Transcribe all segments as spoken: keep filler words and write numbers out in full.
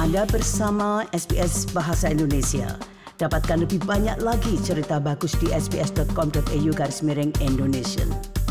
Anda bersama S B S Bahasa Indonesia. Dapatkan lebih banyak lagi cerita bagus di sbs.com.au garis miring Indonesia.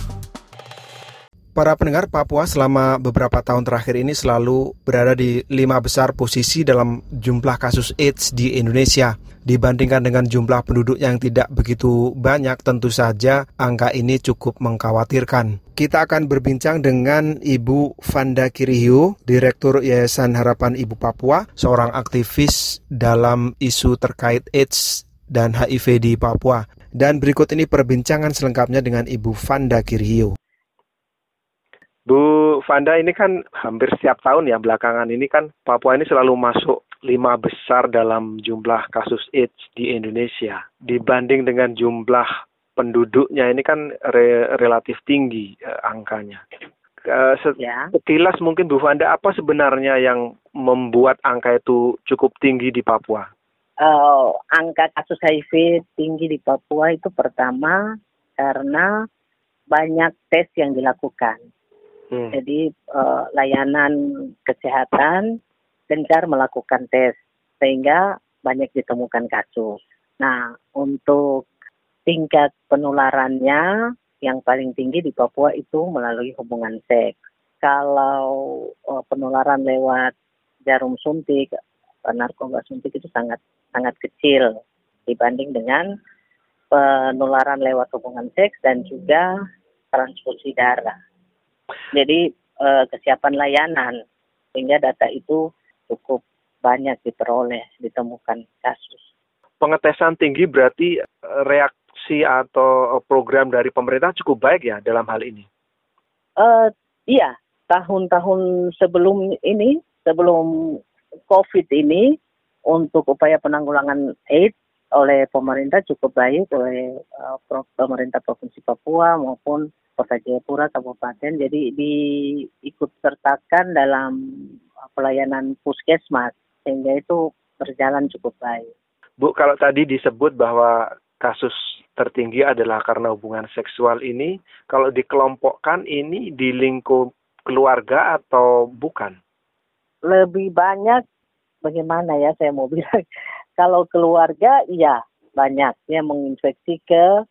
Para pendengar, Papua selama beberapa tahun terakhir ini selalu berada di lima besar posisi dalam jumlah kasus AIDS di Indonesia. Dibandingkan dengan jumlah penduduk yang tidak begitu banyak, tentu saja angka ini cukup mengkhawatirkan. Kita akan berbincang dengan Ibu Vanda Kirihiu, Direktur Yayasan Harapan Ibu Papua, seorang aktivis dalam isu terkait AIDS dan H I V di Papua. Dan berikut ini perbincangan selengkapnya dengan Ibu Vanda Kirihiu. Bu Vanda, ini kan hampir setiap tahun ya belakangan ini kan Papua ini selalu masuk lima besar dalam jumlah kasus AIDS di Indonesia. Dibanding dengan jumlah penduduknya ini kan re- relatif tinggi eh, angkanya. Eh, sekilas ya. Mungkin Bu Vanda, apa sebenarnya yang membuat angka itu cukup tinggi di Papua? Uh, angka kasus H I V tinggi di Papua itu pertama karena banyak tes yang dilakukan. Hmm. Jadi uh, layanan kesehatan gencar melakukan tes sehingga banyak ditemukan kasus. Nah, untuk tingkat penularannya yang paling tinggi di Papua itu melalui hubungan seks. Kalau uh, penularan lewat jarum suntik, narkoba suntik itu sangat sangat kecil dibanding dengan penularan lewat hubungan seks dan juga transfusi darah. Jadi eh, kesiapan layanan sehingga data itu cukup banyak diperoleh, ditemukan kasus. Pengetesan tinggi berarti reaksi atau program dari pemerintah cukup baik ya dalam hal ini? Uh, iya, tahun-tahun sebelum ini, sebelum COVID ini, untuk upaya penanggulangan AIDS oleh pemerintah cukup baik oleh uh, pemerintah Provinsi Papua maupun Kota Jayapura, Kabupaten, jadi diikut sertakan dalam pelayanan puskesmas, sehingga itu berjalan cukup baik. Bu, kalau tadi disebut bahwa kasus tertinggi adalah karena hubungan seksual ini, kalau dikelompokkan ini di lingkup keluarga atau bukan? Lebih banyak, bagaimana ya saya mau bilang, kalau keluarga, iya banyak yang menginfeksi ke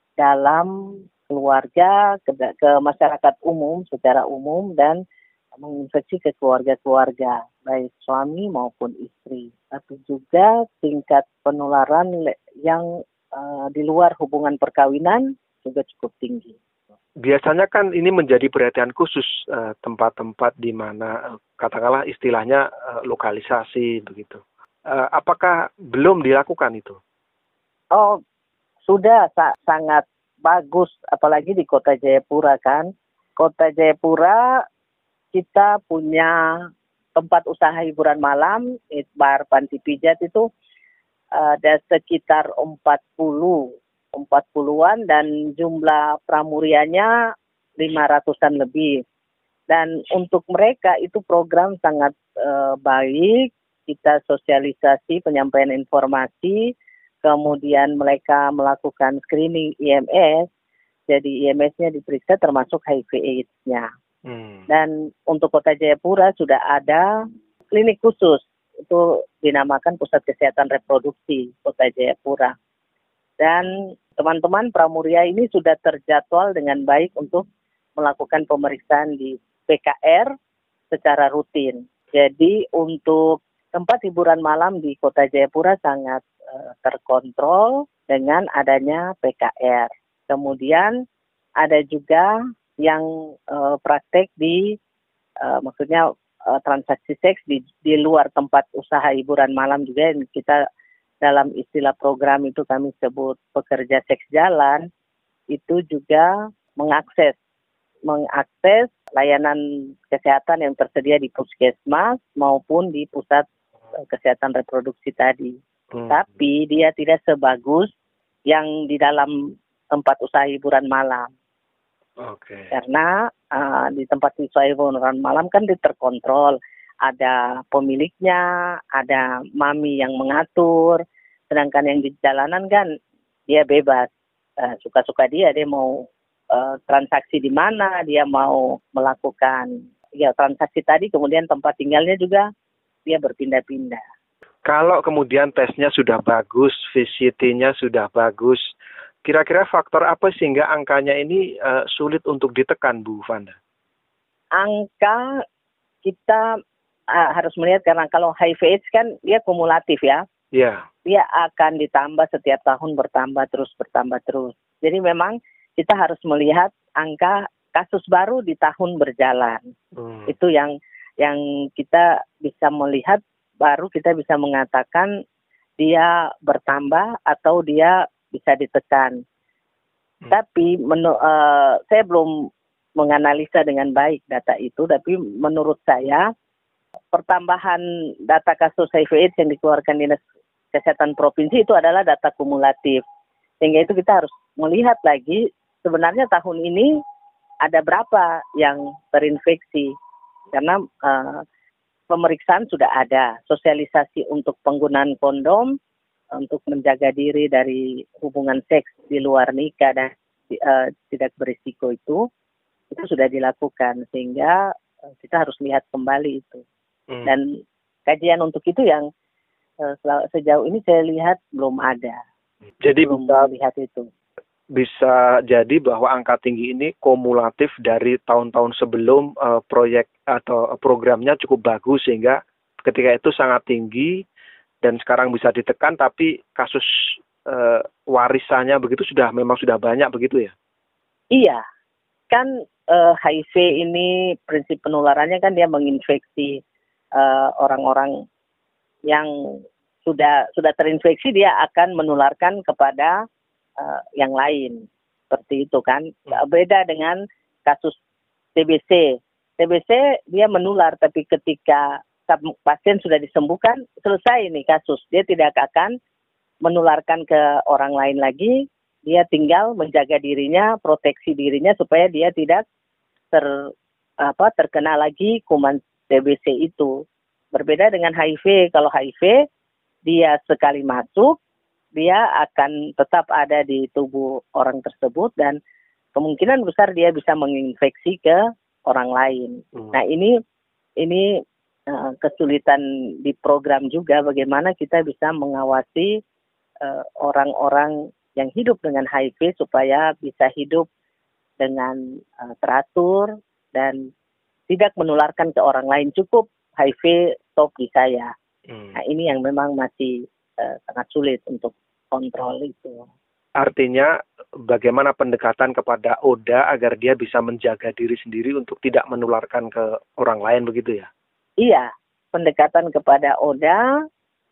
dalam keluarga, ke, ke masyarakat umum secara umum dan menginfeksi ke keluarga-keluarga, baik suami maupun istri. Tapi juga tingkat penularan yang uh, di luar hubungan perkawinan juga cukup tinggi. Biasanya kan ini menjadi perhatian khusus uh, tempat-tempat di mana uh, katakanlah istilahnya uh, lokalisasi begitu. Uh, apakah belum dilakukan itu? Oh, sudah sa- sangat bagus, apalagi di Kota Jayapura kan. Kota Jayapura kita punya tempat usaha hiburan malam, bar panti pijat itu ada sekitar empat puluh, empat puluhan dan jumlah pramurianya lima ratusan lebih. Dan untuk mereka itu program sangat uh, baik, kita sosialisasi, penyampaian informasi, kemudian mereka melakukan screening I M S, jadi I M S-nya diperiksa termasuk H I V AIDS-nya. Hmm. Dan untuk Kota Jayapura sudah ada klinik khusus, itu dinamakan Pusat Kesehatan Reproduksi Kota Jayapura. Dan teman-teman pramuria ini sudah terjadwal dengan baik untuk melakukan pemeriksaan di P K R secara rutin. Jadi untuk tempat hiburan malam di Kota Jayapura sangat terkontrol dengan adanya P K R. Kemudian ada juga yang uh, praktek di, uh, maksudnya uh, transaksi seks di, di luar tempat usaha hiburan malam juga. Yang kita dalam istilah program itu kami sebut pekerja seks jalan, itu juga mengakses, mengakses layanan kesehatan yang tersedia di puskesmas maupun di pusat uh, kesehatan reproduksi tadi. Hmm. Tapi dia tidak sebagus yang di dalam tempat usaha hiburan malam. Okay. Karena uh, di tempat usaha hiburan malam kan terkontrol. Ada pemiliknya, ada mami yang mengatur. Sedangkan yang di jalanan kan dia bebas. Uh, suka-suka dia, dia mau uh, transaksi di mana, dia mau melakukan ya transaksi tadi, kemudian tempat tinggalnya juga dia berpindah-pindah. Kalau kemudian tesnya sudah bagus, V C T-nya sudah bagus, kira-kira faktor apa sehingga angkanya ini uh, sulit untuk ditekan, Bu Vanda? Angka kita uh, harus melihat karena kalau H I V AIDS kan dia kumulatif ya. Iya. Dia akan ditambah setiap tahun, bertambah terus, bertambah terus. Jadi memang kita harus melihat angka kasus baru di tahun berjalan. Hmm. Itu yang yang kita bisa melihat, baru kita bisa mengatakan dia bertambah atau dia bisa ditekan. Hmm. Tapi menu, uh, saya belum menganalisa dengan baik data itu, tapi menurut saya pertambahan data kasus H I V AIDS yang dikeluarkan Dinas Kesehatan Provinsi itu adalah data kumulatif. Sehingga itu kita harus melihat lagi sebenarnya tahun ini ada berapa yang terinfeksi. Karena uh, pemeriksaan sudah ada, sosialisasi untuk penggunaan kondom, untuk menjaga diri dari hubungan seks di luar nikah dan uh, tidak berisiko itu, itu sudah dilakukan. Sehingga uh, kita harus lihat kembali itu. Hmm. Dan kajian untuk itu yang sejauh ini saya lihat belum ada. Jadi belum bisa lihat itu. Bisa jadi bahwa angka tinggi ini kumulatif dari tahun-tahun sebelum uh, proyek atau programnya cukup bagus sehingga ketika itu sangat tinggi dan sekarang bisa ditekan, tapi kasus uh, warisannya begitu sudah memang sudah banyak begitu ya? Iya, kan uh, H I V ini prinsip penularannya kan dia menginfeksi uh, orang-orang yang sudah sudah terinfeksi, dia akan menularkan kepada uh, yang lain. Seperti itu kan. Beda dengan kasus T B C. T B C dia menular, tapi ketika pasien sudah disembuhkan, selesai nih kasus. Dia tidak akan menularkan ke orang lain lagi. Dia tinggal menjaga dirinya, proteksi dirinya supaya dia tidak ter apa terkena lagi kuman T B C itu. Berbeda dengan H I V. Kalau H I V dia sekali masuk, dia akan tetap ada di tubuh orang tersebut dan kemungkinan besar dia bisa menginfeksi ke orang lain. Hmm. Nah ini ini uh, kesulitan di program juga, bagaimana kita bisa mengawasi uh, orang-orang yang hidup dengan H I V supaya bisa hidup dengan uh, teratur dan tidak menularkan ke orang lain. Cukup H I V stop di saya. Hmm. Nah ini yang memang masih uh, sangat sulit untuk kontrol itu. Artinya bagaimana pendekatan kepada O D A agar dia bisa menjaga diri sendiri untuk tidak menularkan ke orang lain begitu ya? Iya, pendekatan kepada O D A,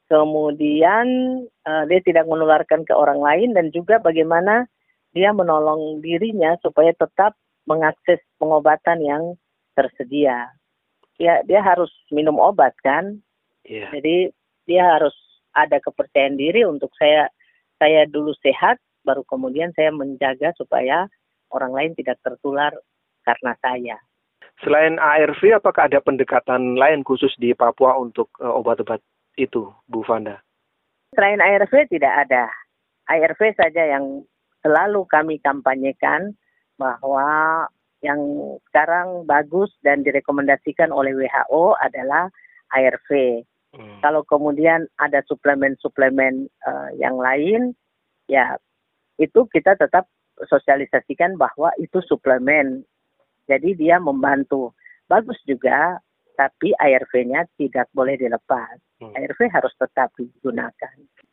kemudian uh, dia tidak menularkan ke orang lain dan juga bagaimana dia menolong dirinya supaya tetap mengakses pengobatan yang tersedia. Ya, dia harus minum obat kan? Yeah. Jadi dia harus ada kepercayaan diri untuk saya saya dulu sehat, baru kemudian saya menjaga supaya orang lain tidak tertular karena saya. Selain A R V, apakah ada pendekatan lain khusus di Papua untuk uh, obat-obat itu, Bu Vanda? Selain A R V tidak ada. A R V saja yang selalu kami kampanyekan bahwa yang sekarang bagus dan direkomendasikan oleh W H O adalah A R V. Hmm. Kalau kemudian ada suplemen-suplemen uh, yang lain, ya itu kita tetap sosialisasikan bahwa itu suplemen. Jadi dia membantu. Bagus juga, tapi A R V-nya tidak boleh dilepas. Hmm. A R V harus tetap digunakan.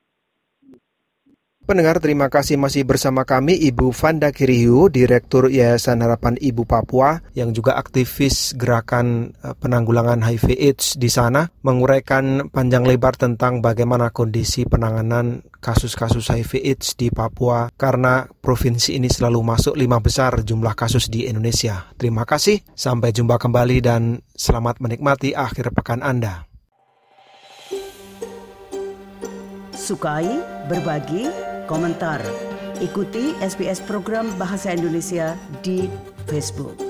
Pendengar, terima kasih masih bersama kami Ibu Vanda Kirihiu, Direktur Yayasan Harapan Ibu Papua, yang juga aktivis gerakan penanggulangan H I V AIDS di sana, menguraikan panjang lebar tentang bagaimana kondisi penanganan kasus-kasus H I V AIDS di Papua, karena provinsi ini selalu masuk lima besar jumlah kasus di Indonesia. Terima kasih, sampai jumpa kembali dan selamat menikmati akhir pekan Anda. Sukai, berbagi, komentar. Ikuti S B S program Bahasa Indonesia di Facebook.